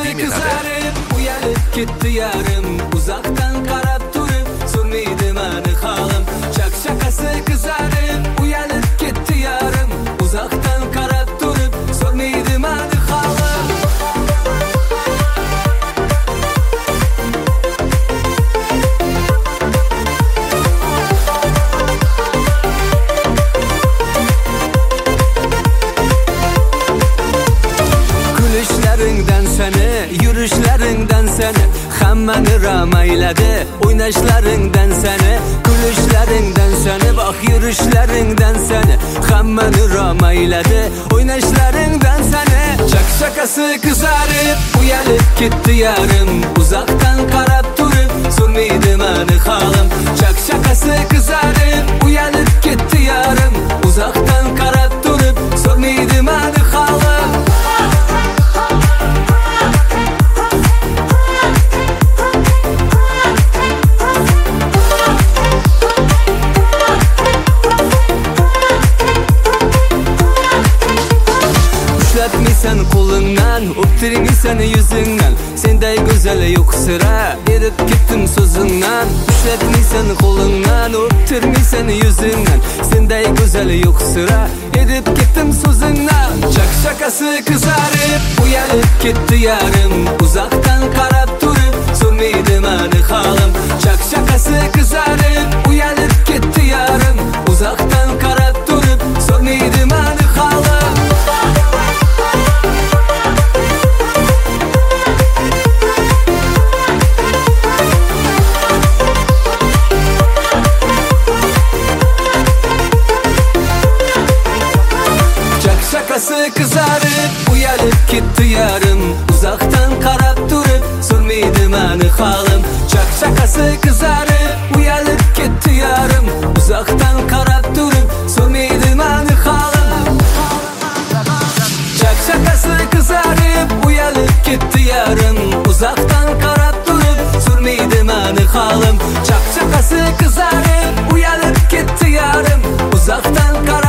kızarıp uyanıp gitti yarım. Uzaktan qarab turib so'rmaydi mani halim. Şakası kızarıp uyanıp gitti yarım. Uzaktan qarab turib so'rmaydi mani halim. Gülüşlerinden seni, yürüşlerinden seni, hammani ramayladi. O'ynashlaringdan seni, gülüşlerinden seni, bak yürüşlerinden seni, hammani ramayladi. O'ynashlaringdan seni. Şakası kızarıp uyanıp gitti yarım. Uzaktan qarab turib so'rmaydi mani halim. Şakası kızarıp uyanıp gitti yarım. Uzaktan qarab turib so'rmaydi mani halim. Sen kolundan, öptürmüşsen yüzünden. Sendey güzel yok sıra, erip gittim sözünden. Düşletmişsen kolundan, öptürmüşsen yüzünden. Sendey güzel yok sıra, erip gittim sözünden. Şakası kızarıp uyanıp gitti yarım. Uzaktan qarab turib so'rmaydi mani halim. Şakası kızarıp uyanıp gitti yarım. Uzaktan qarab turib so'rmaydi mani halim. Şakası kızarıp uyanıp gitti yarım. Uzaktan qarab turib so'rmaydi mani halim. Şakası kızarıp uyanıp gitti yarım. Uzaktan qarab turib so'rmaydi mani halim. Şakası kızarıp uyanıp gitti yarım. Uzaktan qarab turib so'rmaydi mani halim. Şakası kızarıp uyanıp gitti yarım. Uzaktan qarab